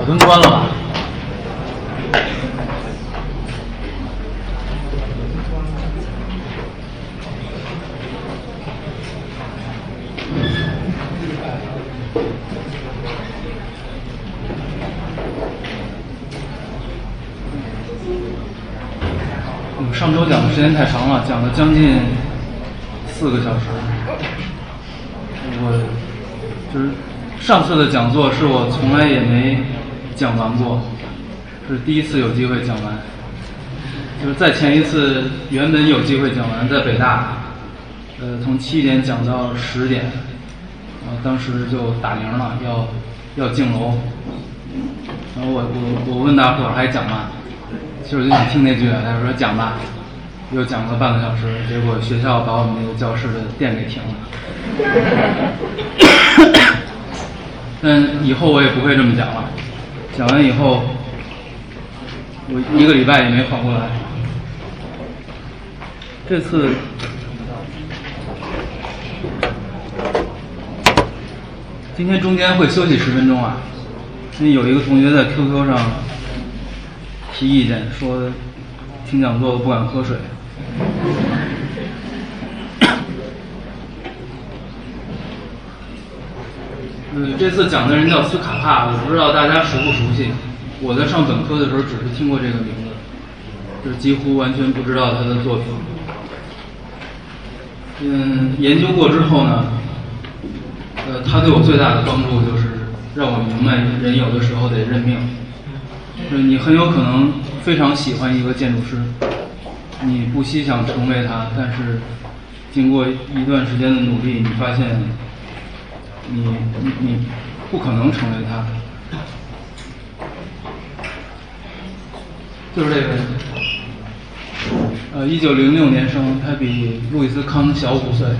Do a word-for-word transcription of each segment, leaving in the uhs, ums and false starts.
灯关了吧？嗯，上周讲的时间太长了，讲了将近四个小时。我就是上次的讲座是我从来也没讲完过，这是第一次有机会讲完。就是在前一次原本有机会讲完，在北大，呃，从七点讲到十点，然后当时就打铃了，要要敬楼。然后我我我问大伙儿还讲吗？其实我就想听那句，大家说讲吧，又讲了半个小时，结果学校把我们那个教室的电给停了。但以后我也不会这么讲了，讲完以后，我一个礼拜也没缓过来。这次今天中间会休息十分钟啊，因为有一个同学在 Q Q 上提意见，说听讲座不敢喝水。呃，这次讲的人叫斯卡帕，我不知道大家熟不熟悉。我在上本科的时候只是听过这个名字，就是几乎完全不知道他的作品。嗯，研究过之后呢，呃，他对我最大的帮助就是让我明白人有的时候得认命。就是你很有可能非常喜欢一个建筑师，你不惜想成为他，但是经过一段时间的努力，你发现你你你不可能成为他。就是这个人，呃，一九零六年生，他比路易斯康小五岁。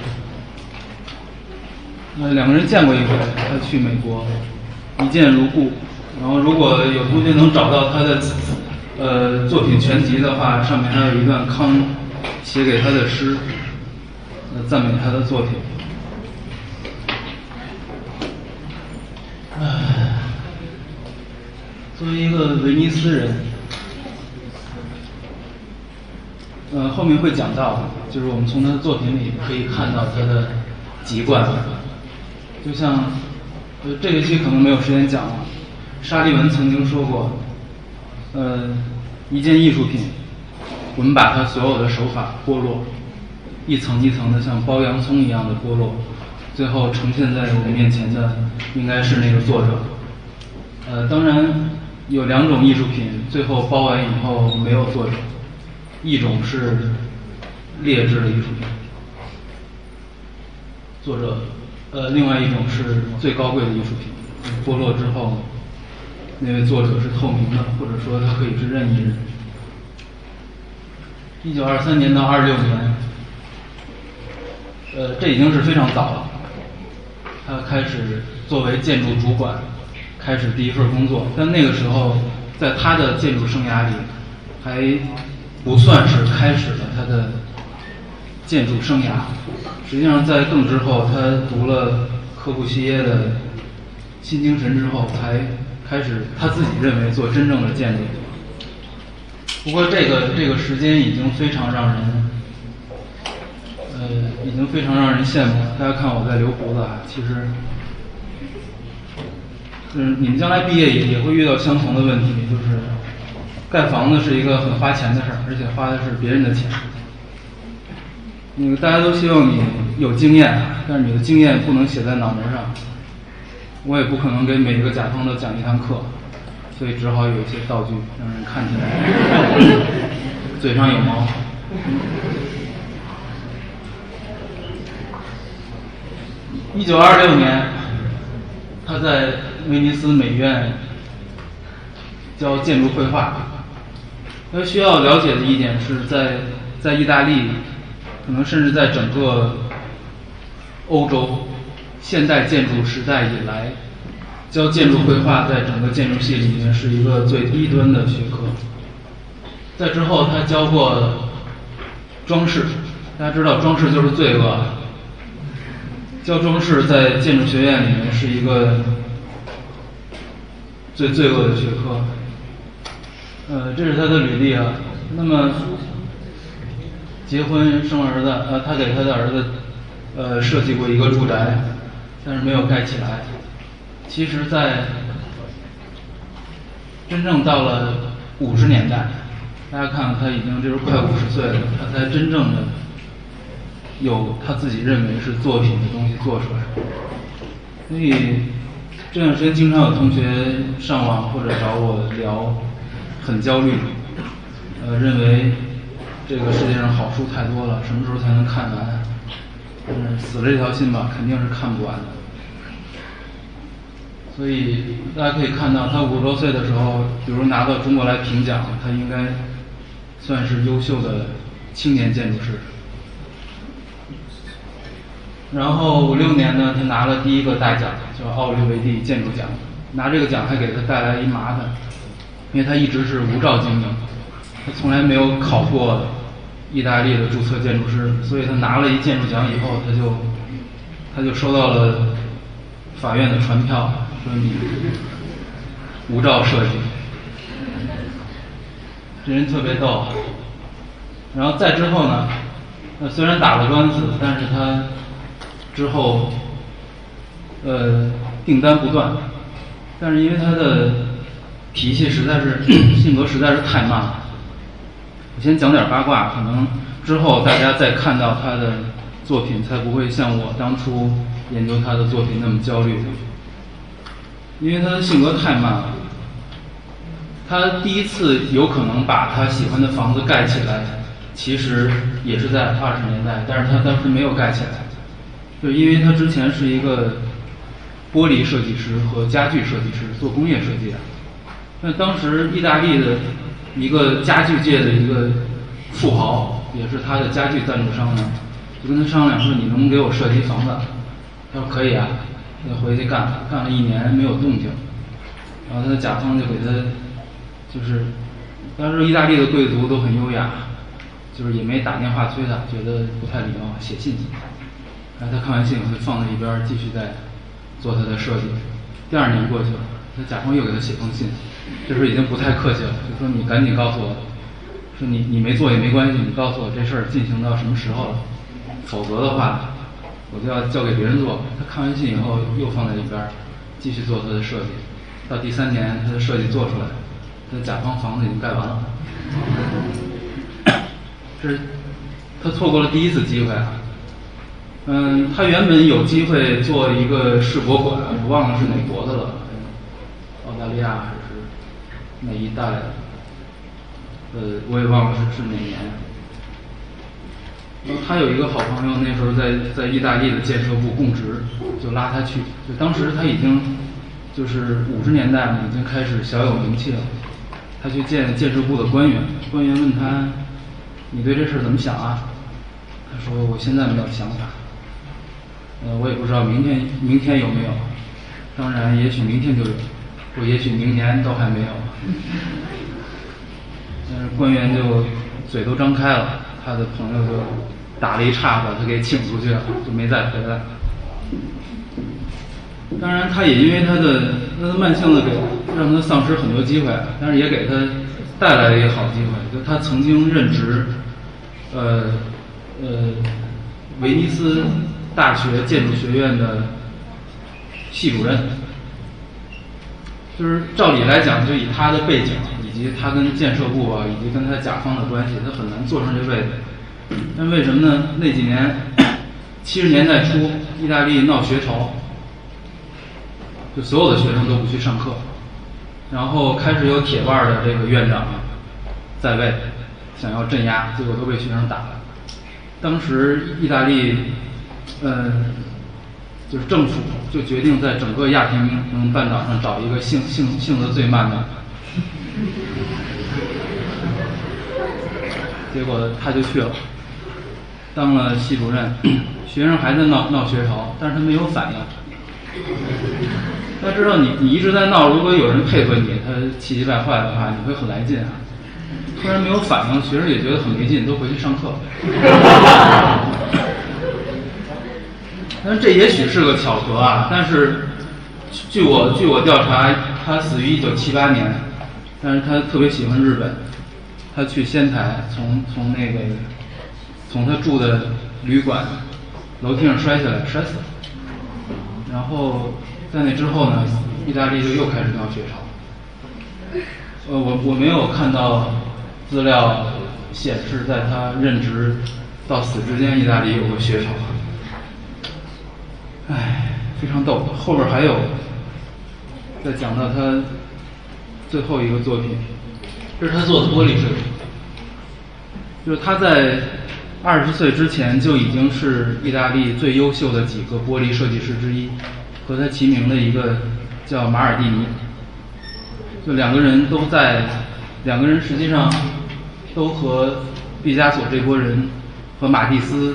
呃，两个人见过一回，他去美国，一见如故。然后，如果有同学能找到他的呃作品全集的话，上面还有一段康写给他的诗，呃，赞美他的作品。唉，作为一个威尼斯人，呃，后面会讲到，就是我们从他的作品里可以看到他的籍贯，就像，呃，这一期可能没有时间讲了。沙利文曾经说过，呃，一件艺术品，我们把它所有的手法剥落，一层一层的像剥洋葱一样的剥落，最后呈现在我们面前的应该是那个作者。呃，当然有两种艺术品，最后剥完以后没有作者，一种是劣质的艺术品，作者，呃，另外一种是最高贵的艺术品，剥落之后，那位作者是透明的，或者说他可以是任意人。一九二三年到二六年，呃，这已经是非常早了。他开始作为建筑主管，开始第一份工作，但那个时候，在他的建筑生涯里，还不算是开始了他的建筑生涯。实际上，在更之后，他读了柯布西耶的《新精神》之后，才开始他自己认为做真正的建筑。不过，这个这个时间已经非常让人，呃，已经非常让人羡慕了。大家看我在留胡子啊，其实，嗯，你们将来毕业也也会遇到相同的问题，就是盖房子是一个很花钱的事儿，而且花的是别人的钱。那个大家都希望你有经验，但是你的经验不能写在脑门上。我也不可能给每一个甲方都讲一堂课，所以只好有一些道具让人看起来嘴上有毛。一九二六年，他在威尼斯美院教建筑绘画。他需要了解的一点是在在意大利，可能甚至在整个欧洲现代建筑时代以来，教建筑绘画在整个建筑系里面是一个最低端的学科。在之后，他教过装饰，大家知道装饰就是罪恶。教装饰在建筑学院里面是一个最罪恶的学科。呃，这是他的履历啊。那么，结婚生儿子，呃，他给他的儿子，呃，设计过一个住宅，但是没有盖起来。其实，在真正到了五十年代，大家看他已经就是快五十岁了，他才真正的有他自己认为是作品的东西做出来。所以这段时间经常有同学上网或者找我聊，很焦虑，呃，认为这个世界上好书太多了，什么时候才能看完？嗯，死了这条心吧，肯定是看不完的。所以大家可以看到，他五十多岁的时候，比如拿到中国来评奖，他应该算是优秀的青年建筑师。然后五六年呢，他拿了第一个大奖，叫奥利维蒂建筑奖。拿这个奖还给他带来一麻烦，因为他一直是无照经营，他从来没有考过意大利的注册建筑师，所以他拿了一建筑奖以后，他就他就收到了法院的传票，说你无照设计。这人特别逗。然后再之后呢，呃，虽然打了官司，但是他之后呃订单不断，但是因为他的脾气实在是性格实在是太慢了。我先讲点八卦，可能之后大家再看到他的作品，才不会像我当初研究他的作品那么焦虑。因为他的性格太慢了，他第一次有可能把他喜欢的房子盖起来，其实也是在二十年代，但是他当时没有盖起来，就因为他之前是一个玻璃设计师和家具设计师，做工业设计的。那当时意大利的一个家具界的一个富豪，也是他的家具赞助商呢，就跟他商量说：“你能不能给我设计房子？”他说：“可以啊。”他回去干，干了一年没有动静，然后他的甲方就给他，就是当时意大利的贵族都很优雅，就是也没打电话催他，觉得不太礼貌，写信。然后他看完信以后就放在一边，继续在做他的设计。第二年过去了，他甲方又给他写封信，这时候已经不太客气了，就说你赶紧告诉我，说你你没做也没关系，你告诉我这事儿进行到什么时候了，否则的话我就要交给别人做。他看完信以后又放在一边，继续做他的设计。到第三年他的设计做出来，他的甲方房子已经盖完了。这是他错过了第一次机会啊。嗯，他原本有机会做一个世博馆，我忘了是哪国的了，澳大利亚还是哪一带的，呃，我也忘了是是哪年。然后他有一个好朋友，那时候在在意大利的建设部供职，就拉他去。就当时他已经就是五十年代嘛，已经开始小有名气了。他去见建设部的官员，官员问他：“你对这事怎么想啊？”他说：“我现在没有想法。呃，我也不知道明天明天有没有，当然也许明天就有，或也许明年都还没有。”但是官员就嘴都张开了，他的朋友就打了一岔把他给请出去了，就没再回来。当然，他也因为他的他的慢性子给让他丧失很多机会，但是也给他带来了一个好机会，就他曾经任职，呃呃，威尼斯大学建筑学院的系主任。就是照理来讲，就以他的背景以及他跟建设部啊，以及跟他甲方的关系，他很难坐上这位置。但为什么呢？那几年七十年代初，意大利闹学潮，就所有的学生都不去上课，然后开始有铁腕的这个院长在位，想要镇压，结果都被学生打了。当时意大利，呃，就是政府就决定在整个亚平宁半岛上找一个性性性子最慢的，结果他就去了，当了系主任。学生还在闹闹学潮，但是他没有反应。他知道你你一直在闹，如果有人配合你，他气急败坏的话，你会很来劲啊。突然没有反应，学生也觉得很没劲，都回去上课。但是这也许是个巧合啊，但是据我据我调查， 他死于一九七八年，但是他特别喜欢日本，他去仙台，从从那个从他住的旅馆楼梯上摔下来，摔死了。然后在那之后呢，意大利就又开始闹血潮。呃，我我没有看到资料显示，在他任职到死之间，意大利有过血潮。唉，非常逗。后边还有，再讲到他最后一个作品，这是他做的玻璃设计，就是他在二十岁之前就已经是意大利最优秀的几个玻璃设计师之一，和他齐名的一个叫马尔蒂尼。就两个人都在，两个人实际上都和毕加索这波人和马蒂斯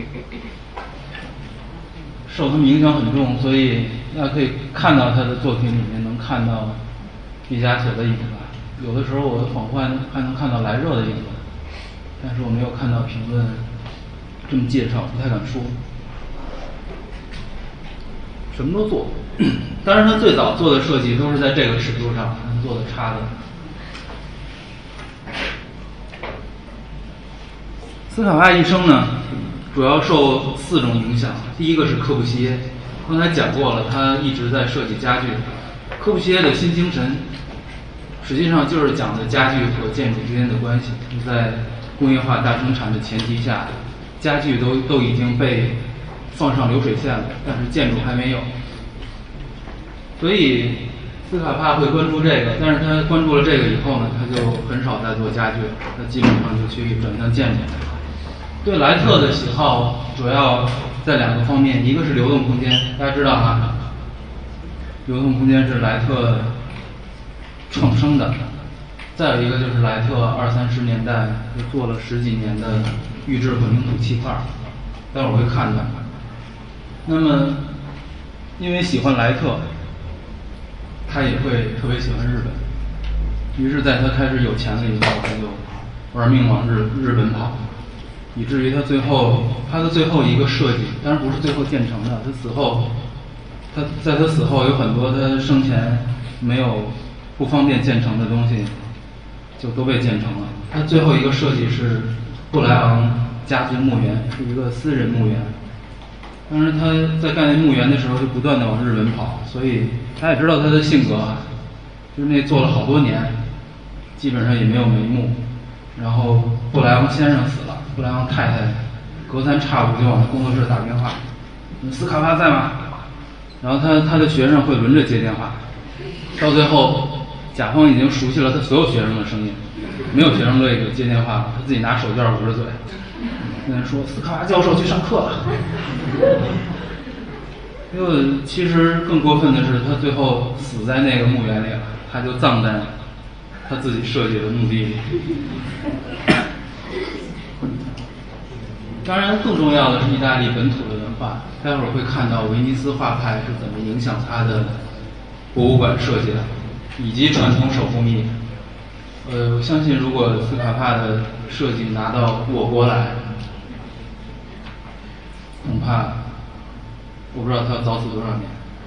受他们影响很重，所以大家可以看到他的作品里面能看到毕加索的影子。有的时候我恍惚还能看到莱热的影子，但是我没有看到评论这么介绍，不太敢说。什么都做，当然他最早做的设计都是在这个尺度上做的差的。斯卡帕一生呢，主要受四种影响。第一个是柯布西耶，刚才讲过了，他一直在设计家具。柯布西耶的新精神，实际上就是讲的家具和建筑之间的关系。在工业化大生产的前提下，家具都都已经被放上流水线了，但是建筑还没有。所以斯卡帕会关注这个，但是他关注了这个以后呢，他就很少再做家具了，他基本上就去转向建筑。对莱特的喜好主要在两个方面，一个是流动空间，大家知道哈，流动空间是莱特创生的。再有一个就是莱特二三十年代就做了十几年的预制混凝土砌块，待会儿会看看。那么因为喜欢莱特，他也会特别喜欢日本，于是在他开始有钱了以后，他就玩命往日日本跑，以至于他最后他的最后一个设计，当然不是最后建成的，他死后，他在他死后有很多他生前没有不方便建成的东西，就都被建成了。他最后一个设计是布莱昂家族墓园，是一个私人墓园。但是他在盖那墓园的时候就不断的往日本跑，所以他也知道他的性格啊，就是那做了好多年，基本上也没有眉目。然后布莱昂先生死了，布莱昂太太隔三差五就往工作室打电话，斯卡帕在吗？然后他他的学生会轮着接电话，到最后甲方已经熟悉了他所有学生的声音，没有学生乐意给接电话了，他自己拿手绢捂着嘴，跟人说斯卡帕教授去上课了。因为其实更过分的是，他最后死在那个墓园里了，他就葬在他自己设计的墓地里。当然，更重要的是意大利本土的文化。待会儿会看到威尼斯画派是怎么影响他的博物馆设计的，以及传统手工艺。呃，我相信如果斯卡帕的设计拿到我国来，恐怕我不知道他要早死多少年。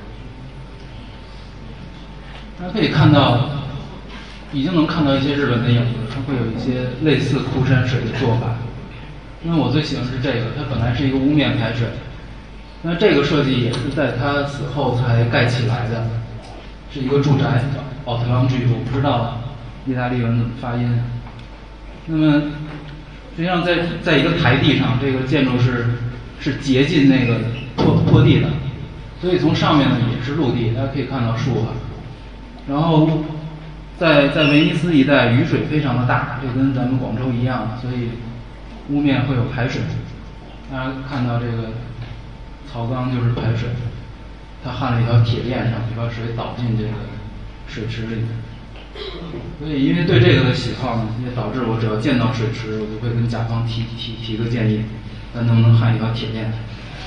大家可以看到，已经能看到一些日本的影子，它会有一些类似枯山水的做法。因为我最喜欢是这个，它本来是一个屋面排水，那这个设计也是在他死后才盖起来的，是一个住宅，叫奥特朗居，我不知道意大利文怎么发音。那么实际上在在一个台地上，这个建筑是是接近那个坡坡地的，所以从上面呢也是陆地，大家可以看到树啊。然后在在威尼斯一带雨水非常的大，这跟咱们广州一样，所以屋面会有排水。大家看到这个槽缸就是排水，它焊了一条铁链上，把水导进这个水池里。所以因为对这个的喜好呢，也导致我只要见到水池，我就会跟甲方提提提个建议，看能不能焊一条铁链。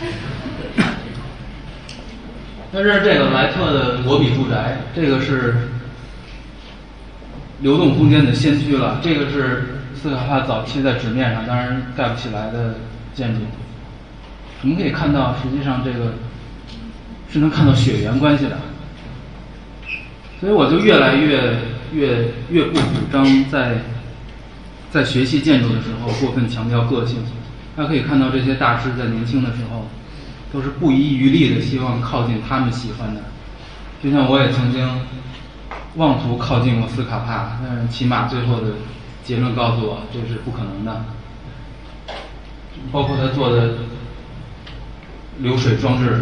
那这是这个莱特的罗比住宅，这个是流动空间的先驱了。这个是斯卡帕早期在纸面上当然盖不起来的建筑。我们可以看到，实际上这个是能看到血缘关系的。 所以我就越来越越越不主张在在学习建筑的时候过分强调个性。大家可以看到这些大师在年轻的时候都是不遗余力的希望靠近他们喜欢的，就像我也曾经妄图靠近过斯卡帕，但是起码最后的结论告诉我这是不可能的。包括他做的流水装置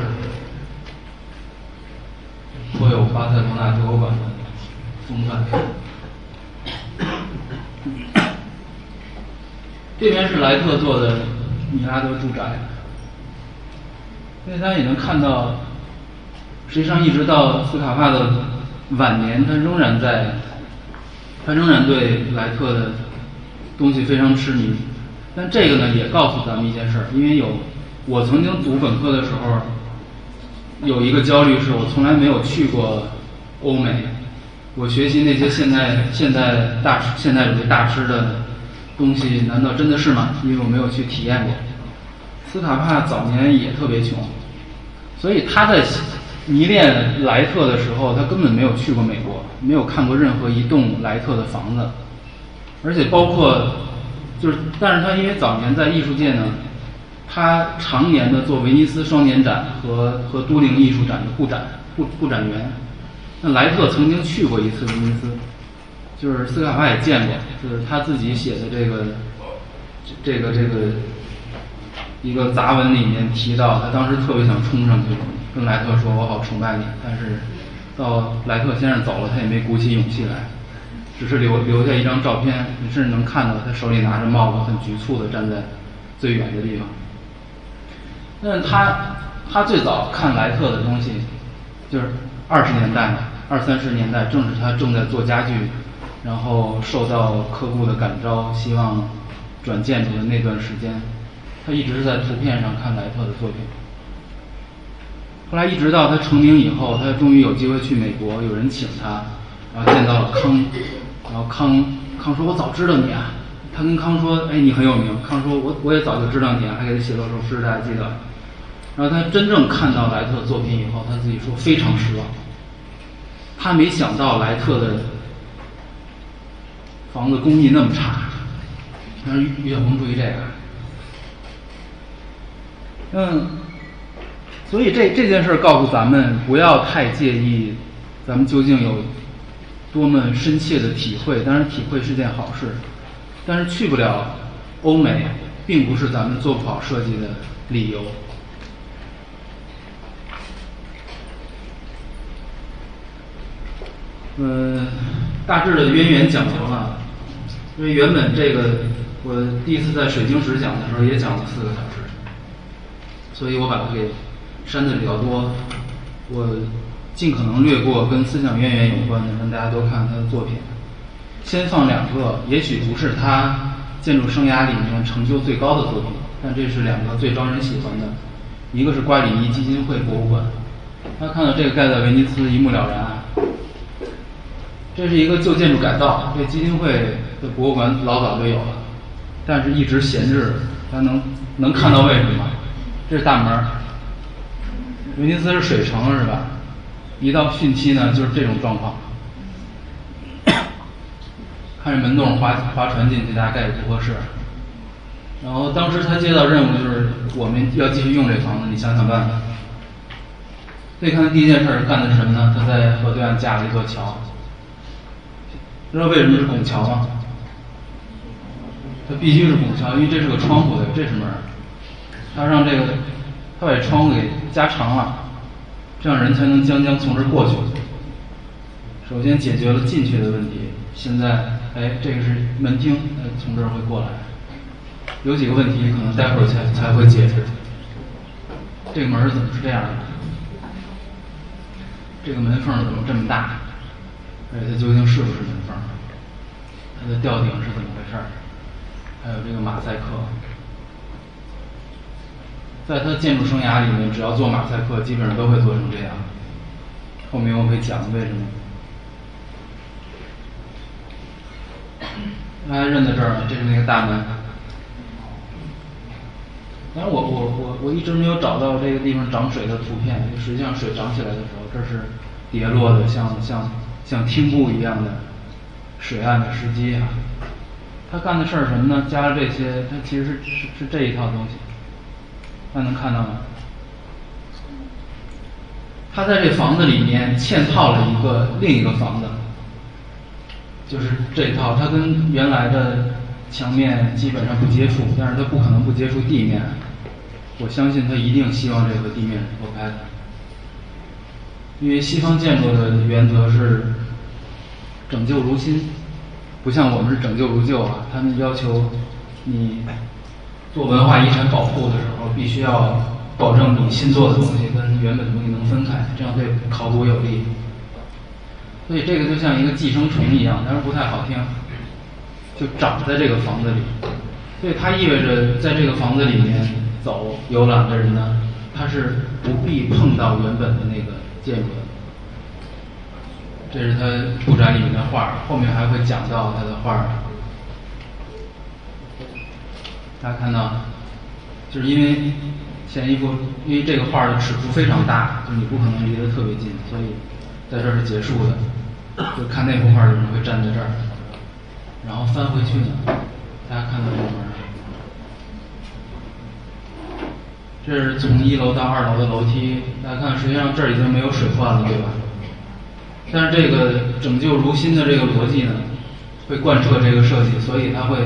颇有巴塞罗那酒馆的风范。这边是莱特做的米拉德住宅，所以大家也能看到，实际上一直到斯卡帕的晚年，他仍然在，他仍然对莱特的东西非常痴迷。但这个呢，也告诉咱们一件事儿，因为有我曾经读本科的时候，有一个焦虑是我从来没有去过欧美，我学习那些现代现代大师现代主义大师的东西，难道真的是吗？因为我没有去体验过。斯卡帕早年也特别穷，所以他在迷恋莱特的时候，他根本没有去过美国，没有看过任何一栋莱特的房子，而且包括就是，但是他因为早年在艺术界呢，他常年的做威尼斯双年展和和都灵艺术展的布展布布展员。那莱特曾经去过一次威尼斯，就是斯卡帕也见过，就是他自己写的这个这个这个一个杂文里面提到，他当时特别想冲上去跟莱特说我好崇拜你，但是到莱特先生走了，他也没鼓起勇气来，只是留留下一张照片，你甚至能看到他手里拿着帽子，很局促地站在最远的地方。但是他他最早看莱特的东西，就是二十年代二三十年代，正是他正在做家具，然后受到客户的感召，希望转建筑的那段时间，他一直是在图片上看莱特的作品。后来一直到他成名以后，他终于有机会去美国，有人请他，然后见到了康，然后康康说我早知道你啊，他跟康说哎你很有名，康说我我也早就知道你啊，还给他写了首诗，大家记得。然后他真正看到莱特作品以后，他自己说非常失望，他没想到莱特的房子工艺那么差。但是于小鹏注意这个，嗯，所以这这件事告诉咱们，不要太介意咱们究竟有多么深切的体会。当然体会是件好事，但是去不了欧美并不是咱们做不好设计的理由。嗯，大致的渊源讲完了，因为原本这个我第一次在水晶石讲的时候也讲了四个小时，所以我把它给删的比较多，我尽可能略过跟思想渊源有关的，让大家都看他的作品。先放两个，也许不是他建筑生涯里面成就最高的作品，但这是两个最招人喜欢的。一个是瓜里尼基金会博物馆，大家看到这个盖在威尼斯一目了然。这是一个旧建筑改造，这基金会的博物馆老早就有了，但是一直闲置。大家能能看到为什么吗？这是大门，威尼斯是水城是吧？一到汛期呢，就是这种状况。看着门洞划划船进去，大概也不合适。然后当时他接到任务就是我们要继续用这房子，你想想办法。所以看他第一件事干的是什么呢？他在河对岸架了一座桥。知道为什么是拱桥吗？它必须是拱桥，因为这是个窗户的，这是门。他让这个，他把这窗户给加长了，这样人才能将将从这儿过去。首先解决了进去的问题，现在哎，这个是门厅，呃，从这儿会过来。有几个问题可能待会儿才才会解释。这个门怎么是这样的？这个门缝怎么这么大？而且它究竟是不是门缝？它的吊顶是怎么回事？还有这个马赛克，在他建筑生涯里面，只要做马赛克，基本上都会做成这样。后面我会讲为什么。大家认在这儿呢，这是那个大门。但是我我我我一直没有找到这个地方涨水的图片，实际上水涨起来的时候，这是跌落的，像像像厅部一样的水岸的石基啊。他干的事儿什么呢？加了这些，他其实是是是这一套东西，大家能看到吗？他在这房子里面嵌套了一个另一个房子，就是这套，它跟原来的墙面基本上不接触，但是它不可能不接触地面。我相信他一定希望这个地面是脱开的，因为西方建筑的原则是整旧如新，不像我们是整旧如旧啊。他们要求你做文化遗产保护的时候，必须要保证你新做的东西跟原本的东西能分开，这样对考古有利。所以这个就像一个寄生虫一样，但是不太好听，就长在这个房子里。所以它意味着在这个房子里面走游览的人呢，他是不必碰到原本的那个建筑的。这是他布展里面的画，后面还会讲到他的画。大家看到，就是因为前一幅，因为这个画的尺幅非常大，就你不可能离得特别近，所以在这儿是结束的。就看那幅画的人会站在这儿，然后翻回去呢。大家看到这个吗？这是从一楼到二楼的楼梯，大家看，实际上这儿已经没有水患了，对吧？但是这个整旧如新的这个逻辑呢，会贯彻这个设计，所以它会，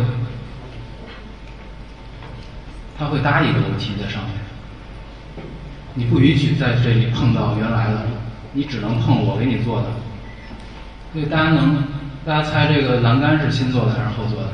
它会搭一个楼梯在上面。你不允许在这里碰到原来的，你只能碰我给你做的。所以大家能，大家猜这个栏杆是新做的还是后做的？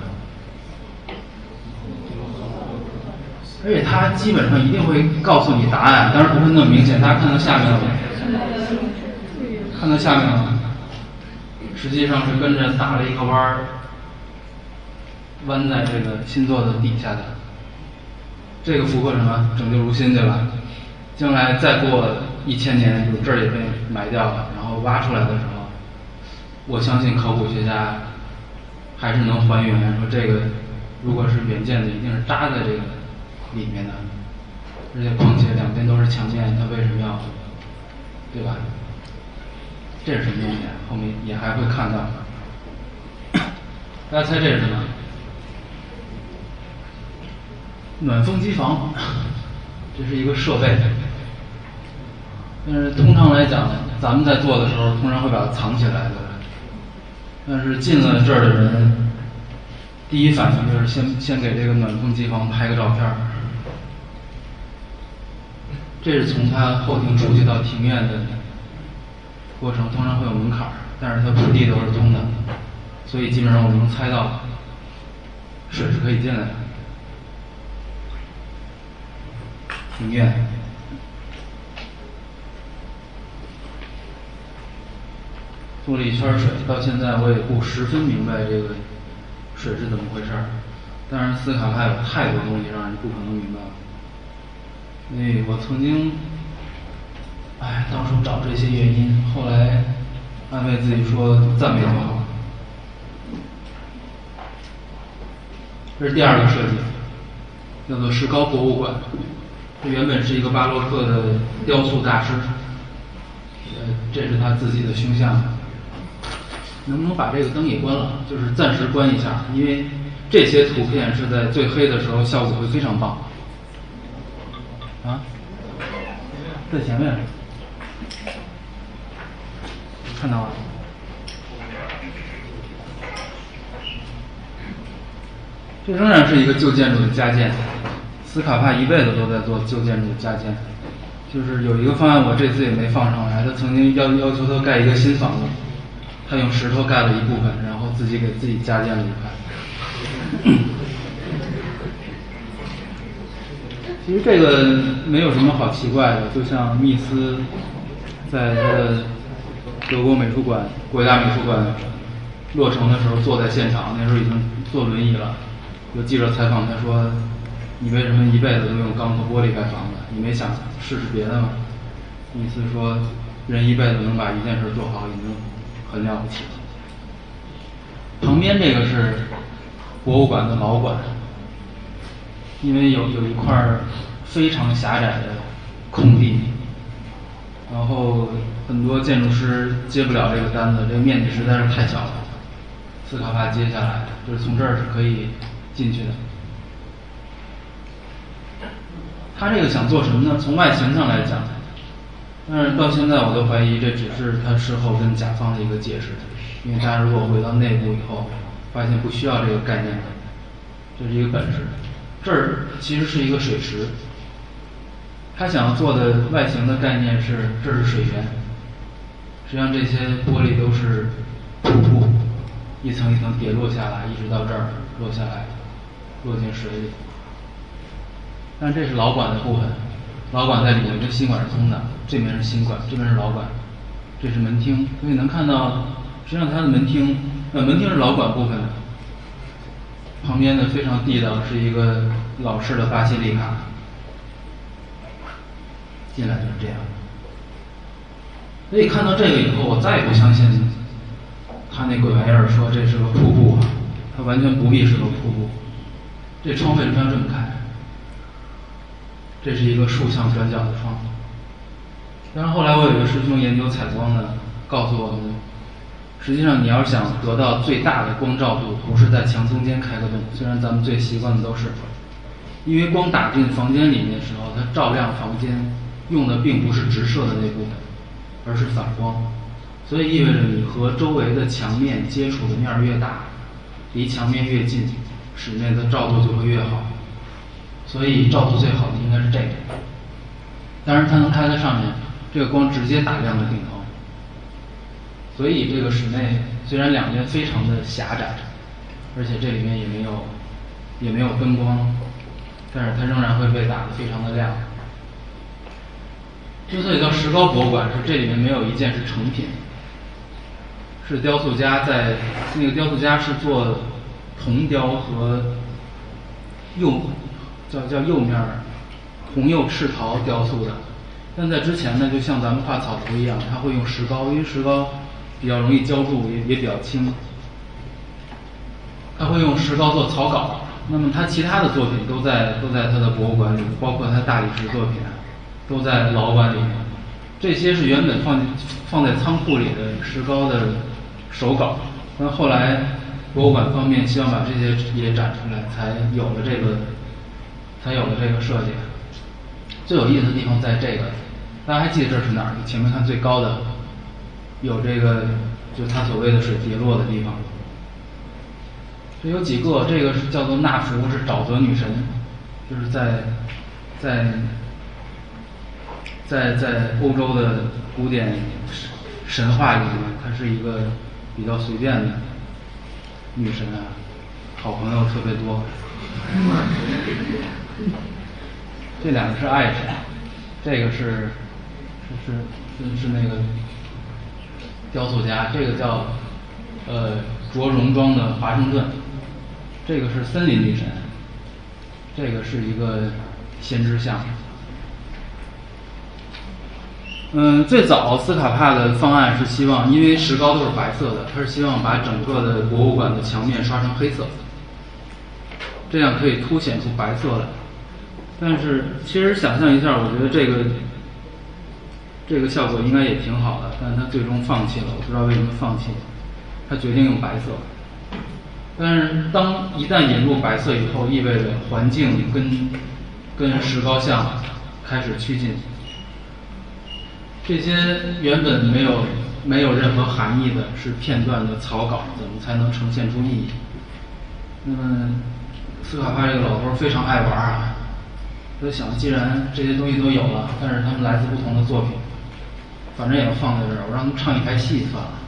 而且它基本上一定会告诉你答案，当然不会那么明显。大家看到下面了吗？看到下面了吗？实际上是跟着打了一个弯儿，弯在这个新做的底下的。这个符合什么？整旧如新，对吧？将来再过一千年，就这儿也被埋掉了，然后挖出来的时候，我相信考古学家还是能还原说这个，如果是原件的，一定是扎在这个里面的，而且况且两边都是墙面，它为什么要，对吧？这是什么东西？后面也还会看到。大家猜这是什么？暖风机房，这是一个设备。但是通常来讲，咱们在做的时候，通常会把它藏起来的。但是进了这儿的人，第一反应就是先先给这个暖风机房拍个照片儿。这是从它后庭出去到庭院的过程，通常会有门槛儿，但是它铺地都是通的，所以基本上我们能猜到水是可以进来的。庭院。做了一圈水，到现在我也不十分明白这个水是怎么回事儿。当然，斯卡帕有太多东西让人不可能明白了。所以我曾经，哎，到处找这些原因，后来安慰自己说赞美就好。这是第二个设计，叫做石膏博物馆。这原本是一个巴洛克的雕塑大师，呃，这是他自己的胸像。能不能把这个灯也关了？就是暂时关一下，因为这些图片是在最黑的时候效果会非常棒。啊，在前面，看到了。这仍然是一个旧建筑的加建。斯卡帕一辈子都在做旧建筑的加建，就是有一个方案，我这次也没放上来。他曾经要要求他盖一个新房子。他用石头盖了一部分，然后自己给自己加建了一块。其实这个没有什么好奇怪的，就像密斯在他的德国美术馆、国家美术馆落成的时候坐在现场，那时候已经坐轮椅了。有记者采访他说：“你为什么一辈子都用钢和玻璃盖房子？你没想试试别的吗？”密斯说：“人一辈子能把一件事做好，已经很了不起了。”旁边这个是博物馆的老馆，因为有有一块非常狭窄的空地， 然后很多建筑师接不了这个单子，这个面积实在是太小了。斯卡帕接下来就是从这儿是可以进去的。他这个想做什么呢？从外形上来讲，但是到现在我都怀疑这只是他事后跟甲方的一个解释，因为大家如果回到内部以后，发现不需要这个概念的，这是一个本事。这儿其实是一个水池，他想要做的外形的概念是，这是水源，实际上这些玻璃都是瀑布，一层一层叠落下来，一直到这儿落下来，落进水里。但这是老管的部分，老管在里面跟新管是通的，这边是新管，这边是老管，这是门厅，所以能看到，实际上它的门厅，呃，门厅是老管部分的，旁边的非常地道是一个老式的巴西利卡，进来就是这样。所以看到这个以后，我再也不相信他那鬼玩意儿说这是个瀑布啊，它完全不必是个瀑布，这窗为什么要这么开？这是一个竖向转角的窗。但是后来我有一个师兄研究采光的，告诉我们，实际上你要想得到最大的光照度，不是在墙中间开个洞，虽然咱们最习惯的都是，因为光打进房间里面的时候，它照亮房间用的并不是直射的那部分，而是反光，所以意味着你和周围的墙面接触的面越大，离墙面越近，室内的照度就会越好。所以照度最好的应该是这个，当然它能开在上面，这个光直接打亮了顶头。所以这个室内虽然两边非常的狭窄，而且这里面也没有也没有灯光，但是它仍然会被打得非常的亮。之所以叫石膏博物馆，是这里面没有一件是成品，是雕塑家在那个雕塑家是做铜雕和釉叫叫釉面红釉赤陶雕塑的，但在之前呢，就像咱们画草图一样，它会用石膏，因为石膏比较容易浇筑，也也比较轻，他会用石膏做草稿。那么他其他的作品都在都在他的博物馆里，包括他大理石作品都在老馆里面。这些是原本放放在仓库里的石膏的手稿，但后来博物馆方面希望把这些也展出来，才有了这个才有了这个设计。最有意思的地方在这个，大家还记得这是哪儿？前面看最高的，有这个就是他所谓的水跌落的地方。这有几个，这个是叫做纳福，是沼泽女神，就是在在在在欧洲的古典神话里面，她是一个比较随便的女神啊，好朋友特别多。这两个是爱神，这个是是是是那个雕塑家，这个叫呃着戎装的华盛顿，这个是森林女神，这个是一个先知像。嗯，最早斯卡帕的方案是希望，因为石膏都是白色的，他是希望把整个的博物馆的墙面刷成黑色，这样可以凸显出白色来。但是其实想象一下，我觉得这个这个效果应该也挺好的，但是他最终放弃了，我不知道为什么放弃，他决定用白色。但是当一旦引入白色以后，意味着环境跟跟石膏像开始趋近。这些原本没有没有任何含义的，是片段的草稿，怎么才能呈现出意义？那么斯卡帕这个老头非常爱玩啊，我就想，既然这些东西都有了，但是他们来自不同的作品，反正也要放在这儿，我让他们唱一台戏算了。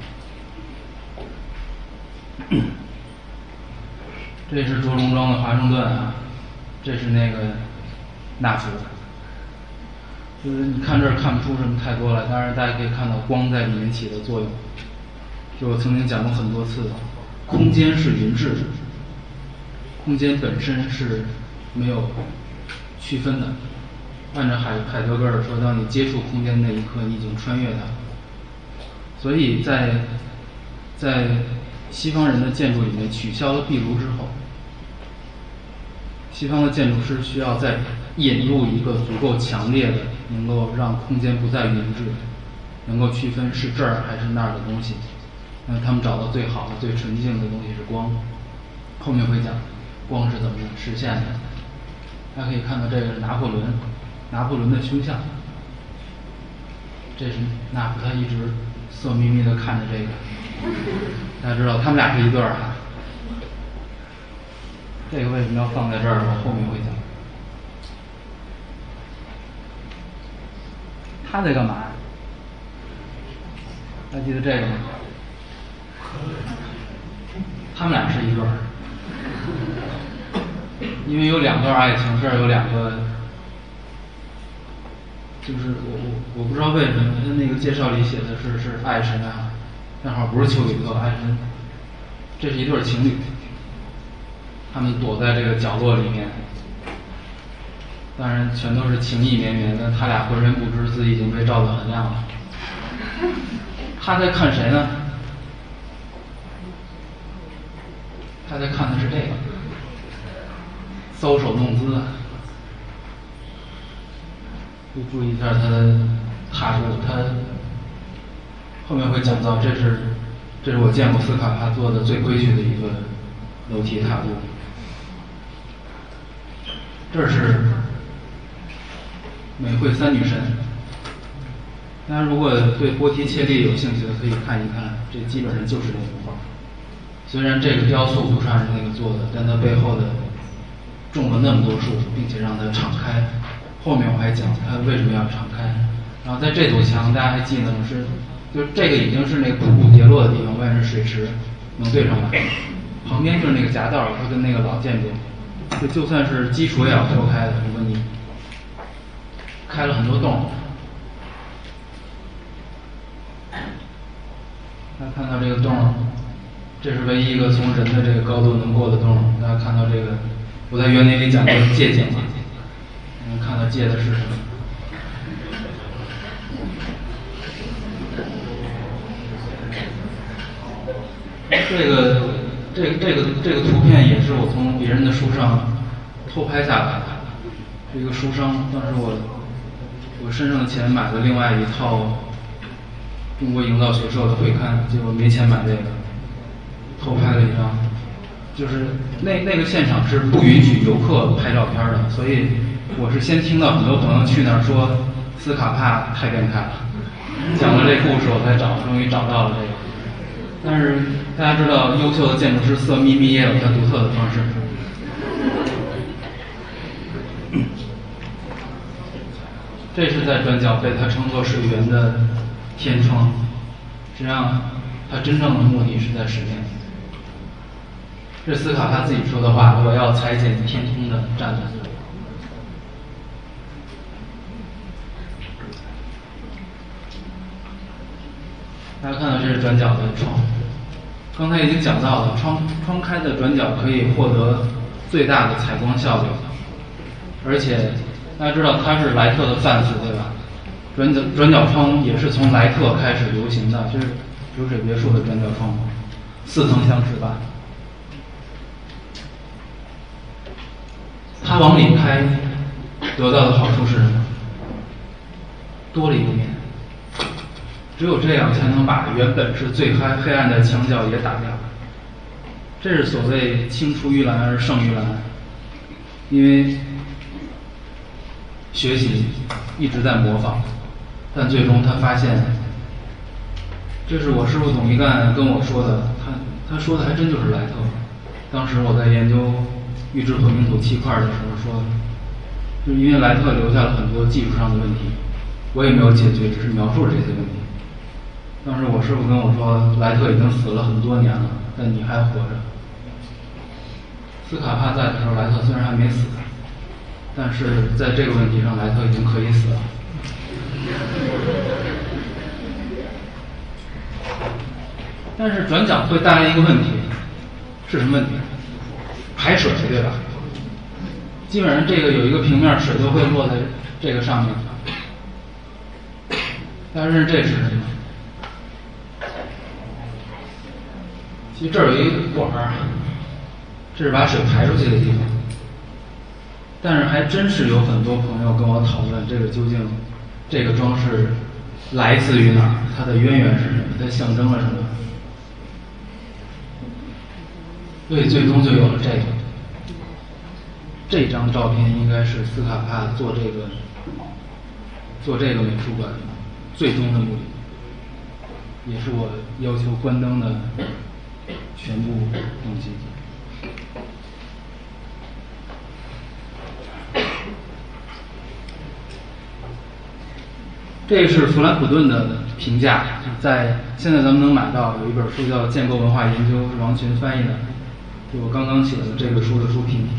这是着戎装的华盛顿啊，这是那个纳福。就是你看这儿看不出什么太多来，当然大家可以看到光在里面起的作用。就我曾经讲过很多次，空间是匀质的，空间本身是没有区分的。按照海海德格尔说，当你接触空间那一刻，你已经穿越它。所以在在西方人的建筑里面取消了壁炉之后，西方的建筑师需要再引入一个足够强烈的，能够让空间不再匀质， 能够区分是这儿还是那儿的东西。那他们找到最好的、最纯净的东西是光。后面会讲光是怎么实现的。大家可以看到这个是拿破仑，拿破仑的胸像。这是纳普，他一直色眯眯的看着这个。大家知道他们俩是一对儿啊。这个为什么要放在这儿？我后面会讲。他在干嘛？还记得这个吗？他们俩是一对儿，因为有两段爱情，这儿有两个，就是我我我不知道为什么他那个介绍里写的是是爱神啊，正好不是丘比特，爱神，这是一对情侣，他们躲在这个角落里面，当然全都是情意绵绵的，他俩浑身不知自己已经被照得很亮了。他在看谁呢？他在看的是这个，搔首弄姿啊！就注意一下他的踏步，他后面会讲到，这是这是我见过斯卡帕做的最规矩的一个楼梯踏步。这是美惠三女神。大家如果对波提切利有兴趣的，可以看一看，这基本上就是这幅画。虽然这个雕塑不是按那个做的，但它背后的种了那么多树，并且让它敞开。后面我还讲它为什么要敞开。然后在这堵墙，大家还记得吗？是，就这个已经是那个瀑布跌落的地方，外面是水池，能对上吧？旁边就是那个夹道，它跟那个老建筑，就就算是基础也要脱开的。如果你开了很多洞。大家看到这个洞，这是唯一一个从人的这个高度能过的洞。大家看到这个，我在园林里讲过界景嘛，能看到界的是什么？这个这个这个这个图片也是我从别人的书上偷拍下来的，是一个书商，当时我我身上的钱买了另外一套中国营造学社的会刊，结果没钱买这个，偷拍了一张。就是那那个现场是不允许游客拍照片的，所以我是先听到很多朋友去那儿说斯卡帕太变态了，讲了这故事我才找，终于找到了这个。但是大家知道，优秀的建筑师色眯眯也有他独特的方式。这是在转角被他称作水源的天窗，实际上他真正的目的是在实现。这斯卡他自己说的话，我要裁剪天空的栅栏。大家看到这是转角的窗，刚才已经讲到了，窗窗开的转角可以获得最大的采光效率，而且大家知道它是莱特的范子，对吧？转角转角窗也是从莱特开始流行的，就是流水别墅的转角窗，似曾相识吧？它往里开，得到的好处是什么？多了一个面。只有这样才能把原本是最黑黑暗的墙角也打亮。这是所谓青出于蓝而胜于蓝，因为学习一直在模仿，但最终他发现，这是我师傅董一干跟我说的，他他说的还真就是莱特。当时我在研究预制混凝土砌块的时候说，就是因为莱特留下了很多技术上的问题，我也没有解决，只是描述了这些问题。当时我师傅跟我说，莱特已经死了很多年了，但你还活着。斯卡帕在的时候，莱特虽然还没死，但是在这个问题上，莱特已经可以死了。但是转角会带来一个问题，是什么问题？排水，对吧？基本上这个有一个平面，水都会落在这个上面。大家认识这是什么？其实这儿有一个管儿，这是把水排出去的地方。但是还真是有很多朋友跟我讨论，这个究竟这个装饰来自于哪儿，它的渊源是什么，它象征了什么。所以最终就有了这个。这张照片应该是斯卡帕做这个做这个美术馆最终的目的，也是我要求关灯的全部动机。这是弗兰普顿的评价，在现在咱们能买到有一本书叫《建构文化研究》，是王群翻译的，就我刚刚写的这个书的书评。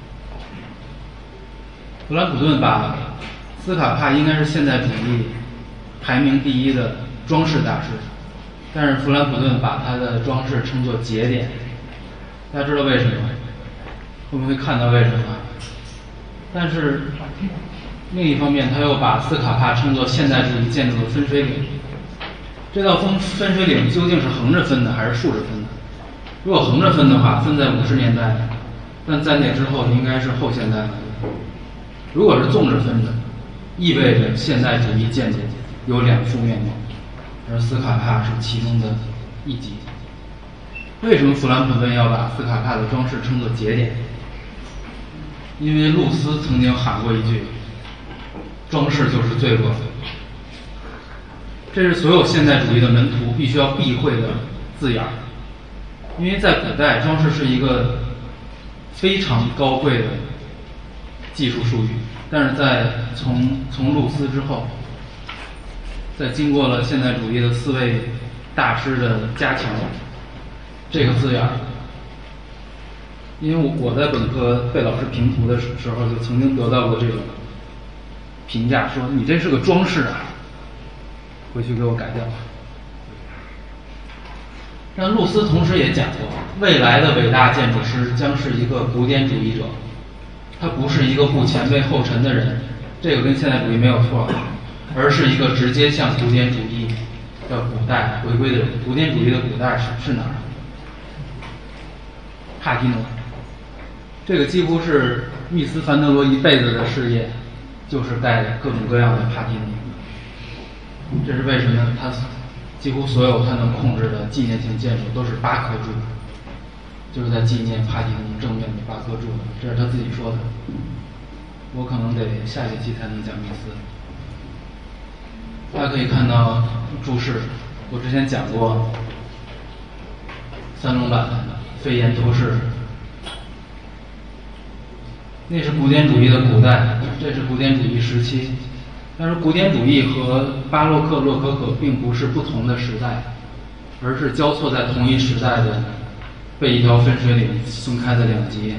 弗兰普顿把斯卡帕应该是现代主义排名第一的装饰大师，但是弗兰普顿把他的装饰称作节点。大家知道为什么？会不会看到为什么？但是另一方面，他又把斯卡帕称作现代主义建筑的分水岭。这道分分水岭究竟是横着分的还是竖着分的？如果横着分的话，分在五十年代，但在那之后应该是后现代了。如果是纵着分的，意味着现代主义建筑有两副面貌，而斯卡帕是其中的一极。为什么弗兰普顿要把斯卡帕的装饰称作节点？因为露丝曾经喊过一句：“装饰就是罪恶。”这是所有现代主义的门徒必须要避讳的字眼儿，因为在古代，装饰是一个非常高贵的技术术语，但是在从从露丝之后，在经过了现代主义的四位大师的加强，这个字眼儿，因为我在本科被老师评图的时候，就曾经得到过这种评价，说你这是个装饰啊，回去给我改掉。但露丝同时也讲过，未来的伟大建筑师将是一个古典主义者，他不是一个不前辈后尘的人，这个跟现代主义没有错，而是一个直接向古典主义的古代回归的人。古典主义的古代是是哪儿？帕提诺。这个几乎是密斯凡德罗一辈子的事业，就是盖各种各样的帕提诺。这是为什么？他几乎所有他能控制的纪念性建筑都是八颗柱，就是在纪念帕提农正面的八颗柱，这是他自己说的。我可能得下学期才能讲密斯。大家可以看到注释，我之前讲过三龙板飞檐托式，那是古典主义的古代，这是古典主义时期。但是古典主义和巴洛克、洛可可并不是不同的时代，而是交错在同一时代的被一条分水岭分开的两极。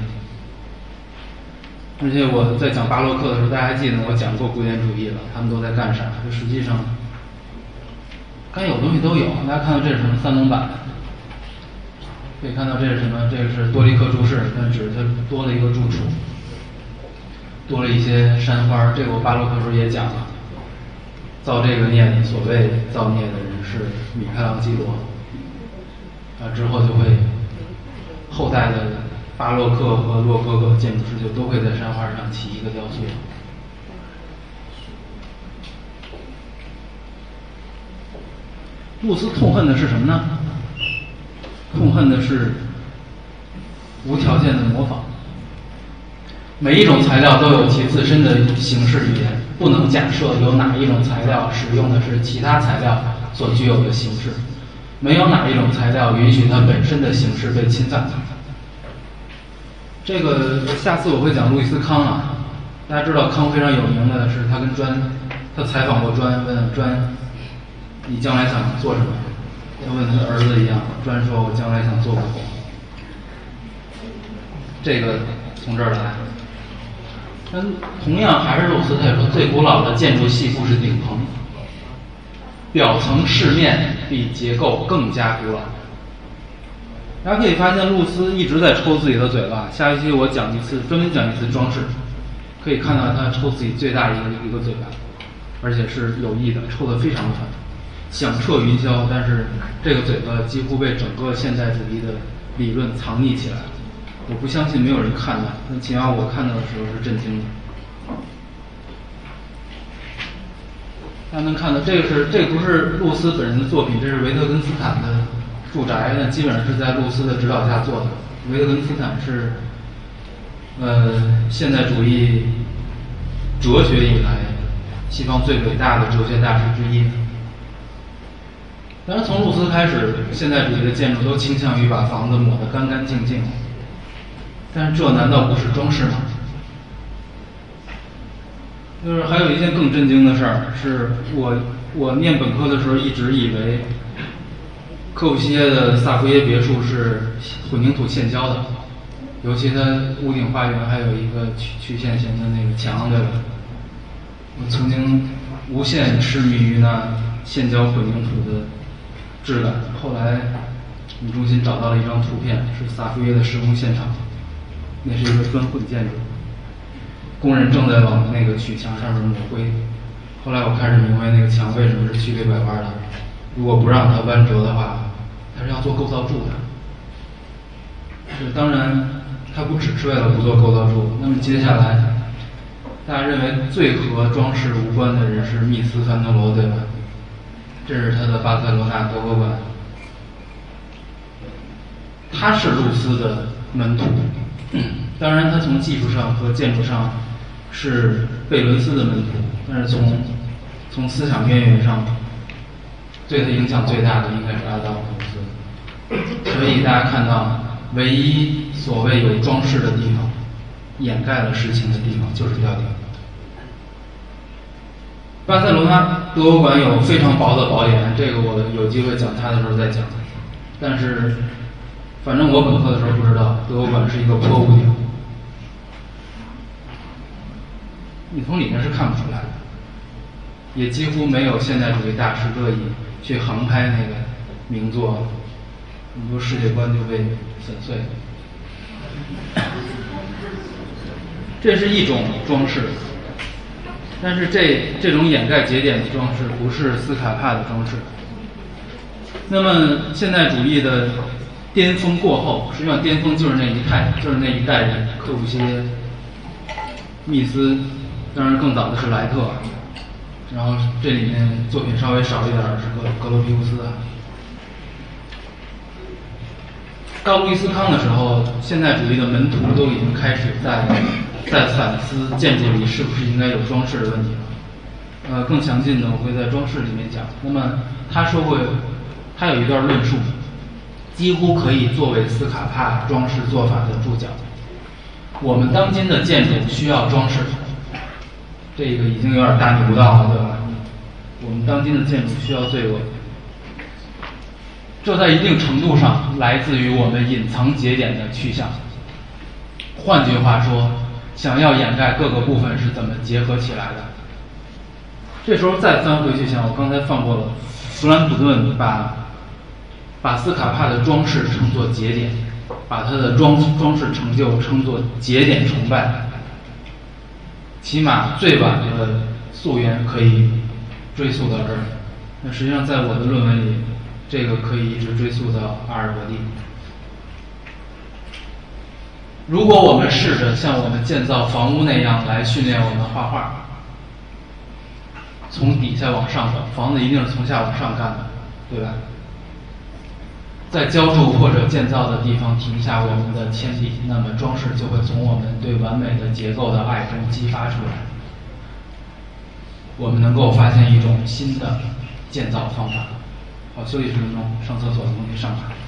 而且我在讲巴洛克的时候，大家还记得我讲过古典主义了，他们都在干啥？就实际上该有东西都有。大家看到这是什么？三龙板，可以看到这是什么？这个是多利克柱式，但只是它多了一个柱础，多了一些山花。这个我巴洛克时候也讲了，造这个孽的，所谓造孽的人是米开朗基罗，啊，之后就会后代的巴洛克和洛可可建筑师就都会在山花上起一个雕塑。露丝痛恨的是什么呢？痛恨的是无条件的模仿。每一种材料都有其自身的形式语言，不能假设有哪一种材料使用的是其他材料所具有的形式，没有哪一种材料允许它本身的形式被侵犯。这个下次我会讲路易斯康啊，大家知道康非常有名的是他跟砖，他采访过砖，问砖你将来想做什么？他问他的儿子一样，砖说我将来想做个狗。这个从这儿来。但同样还是露丝，他也说最古老的建筑系不是顶棚，表层饰面比结构更加古老。大家可以发现露丝一直在抽自己的嘴巴，下一期我讲一次，专门讲一次装饰，可以看到他抽自己最大一个一个嘴巴，而且是有意的，抽得非常狠，响彻云霄。但是这个嘴巴几乎被整个现代主义的理论藏匿起来了。我不相信没有人看到，那起码我看到的时候是震惊的。 大家能看到，这个是这个不是露丝本人的作品，这是维特根斯坦的住宅，那基本上是在露丝的指导下做的。维特根斯坦是呃现代主义哲学以来西方最伟大的哲学大师之一。当然，从露丝开始，现代主义的建筑都倾向于把房子抹得干干净净，但是这难道不是装饰吗？就是还有一件更震惊的事儿，是我我念本科的时候一直以为科布西耶的萨伏耶别墅是混凝土现浇的，尤其它屋顶花园还有一个曲曲线型的那个墙，对吧？我曾经无限痴迷于那现浇混凝土的质感。后来我们中心找到了一张图片，是萨伏耶的施工现场，那是一个砖混建筑。工人正在往那个曲墙上面抹灰。后来我开始明白那个墙为什么是曲里拐弯的。如果不让它弯折的话，它是要做构造柱的。是当然，它不只是为了不做构造柱。那么接下来，大家认为最和装饰无关的人是密斯·凡德罗，对吧？这是他的巴塞罗那德国馆。他是露丝的门徒。当然，他从技术上和建筑上是贝伦斯的门徒，但是从从思想渊源上，对他影响最大的应该是阿道夫·卢斯。所以大家看到，唯一所谓有装饰的地方，掩盖了实情的地方，就是吊顶。巴塞罗那德国馆有非常薄的薄帘，这个我有机会讲它的时候再讲。但是，反正我本科的时候不知道，德国馆是一个坡屋顶。你从里面是看不出来的，也几乎没有现代主义大师乐意去横拍那个名作，很多世界观就被粉碎。这是一种装饰，但是这这种掩盖节点的装饰不是斯卡帕的装饰。那么现代主义的巅峰过后，实际上巅峰就是那一代，就是那一代人，柯布西耶、密斯。当然，更早的是莱特，然后这里面作品稍微少一点的是格格罗皮乌斯。到路易斯康的时候，现代主义的门徒都已经开始在在反思建筑里是不是应该有装饰的问题了。呃，更详尽的我会在装饰里面讲。那么他说过，他有一段论述，几乎可以作为斯卡帕装饰做法的注脚。我们当今的建筑需要装饰。这个已经有点大逆不道了，对吧？我们当今的建筑需要罪恶，这在一定程度上来自于我们隐藏节点的趋向。换句话说，想要掩盖各个部分是怎么结合起来的。这时候再翻回去想，我刚才放过了，弗兰普顿把把斯卡帕的装饰称作节点，把他的装装饰成就称作节点崇拜。起码最晚的溯源可以追溯到这儿，那实际上在我的论文里，这个可以一直追溯到阿尔伯蒂。如果我们试着像我们建造房屋那样来训练我们画画，从底下往上走，房子一定是从下往上干的，对吧？在浇筑或者建造的地方停下我们的铅笔，那么装饰就会从我们对完美的结构的爱中激发出来。我们能够发现一种新的建造方法。好，休息十分钟，上厕所的东西上来。